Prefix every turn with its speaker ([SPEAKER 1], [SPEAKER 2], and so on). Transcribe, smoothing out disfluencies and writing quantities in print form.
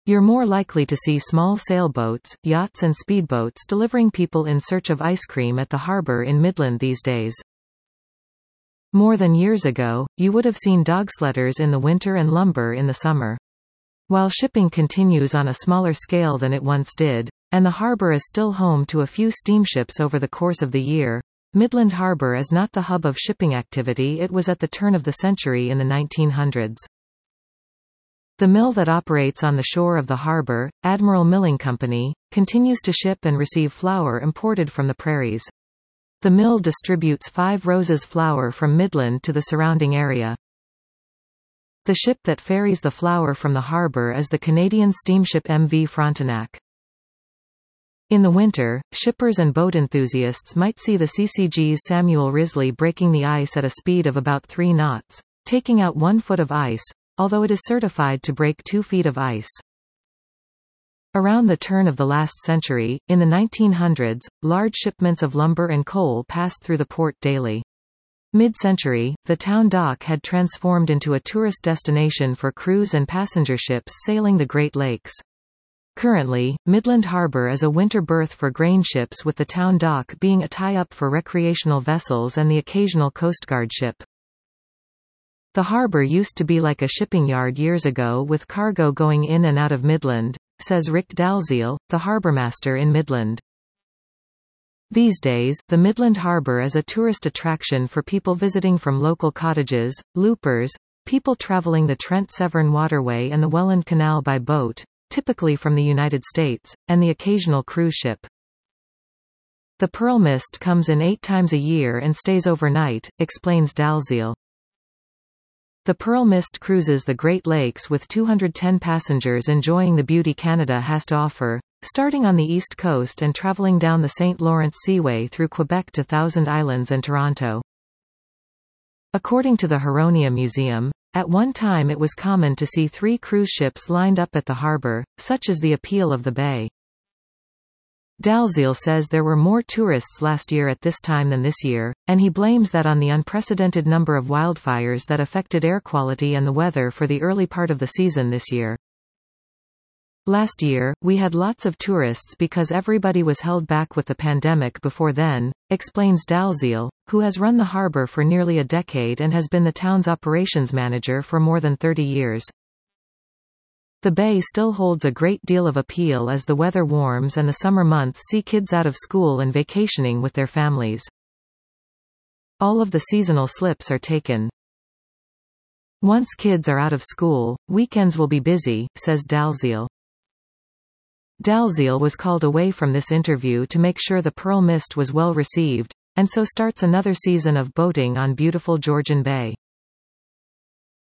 [SPEAKER 1] You're more likely to see small sailboats, yachts and speedboats delivering people in search of ice cream at the harbor in Midland these days. More than years ago, you would have seen dogsledders in the winter and lumber in the summer. While shipping continues on a smaller scale than it once did, and the harbor is still home to a few steamships over the course of the year, Midland Harbor is not the hub of shipping activity it was at the turn of the century in the 1900s. The mill that operates on the shore of the harbor, Admiral Milling Company, continues to ship and receive flour imported from the prairies. The mill distributes 5 Roses flour from Midland to the surrounding area. The ship that ferries the flour from the harbor is the Canadian steamship MV Frontenac. In the winter, shippers and boat enthusiasts might see the CCG's Samuel Risley breaking the ice at a speed of about 3 knots, taking out 1 foot of ice, although it is certified to break 2 feet of ice. Around the turn of the last century, in the 1900s, large shipments of lumber and coal passed through the port daily. Mid-century, the town dock had transformed into a tourist destination for cruise and passenger ships sailing the Great Lakes. Currently, Midland Harbor is a winter berth for grain ships, with the town dock being a tie-up for recreational vessels and the occasional Coast Guard ship. The harbor used to be like a shipping yard years ago, with cargo going in and out of Midland, says Rick Dalziel, the harbormaster in Midland. These days, the Midland Harbor is a tourist attraction for people visiting from local cottages, loopers, people traveling the Trent-Severn Waterway and the Welland Canal by boat, typically from the United States, and the occasional cruise ship. The Pearl Mist comes in 8 times a year and stays overnight, explains Dalziel. The Pearl Mist cruises the Great Lakes with 210 passengers enjoying the beauty Canada has to offer, starting on the east coast and traveling down the St. Lawrence Seaway through Quebec to Thousand Islands and Toronto. According to the Huronia Museum, at one time it was common to see 3 cruise ships lined up at the harbor, such as the appeal of the bay. Dalziel says there were more tourists last year at this time than this year, and he blames that on the unprecedented number of wildfires that affected air quality and the weather for the early part of the season this year. Last year, we had lots of tourists because everybody was held back with the pandemic before then, explains Dalziel, who has run the harbor for nearly a decade and has been the town's operations manager for more than 30 years. The bay still holds a great deal of appeal as the weather warms and the summer months see kids out of school and vacationing with their families. All of the seasonal slips are taken. Once kids are out of school, weekends will be busy, says Dalziel. Dalziel was called away from this interview to make sure the Pearl Mist was well received, and so starts another season of boating on beautiful Georgian Bay.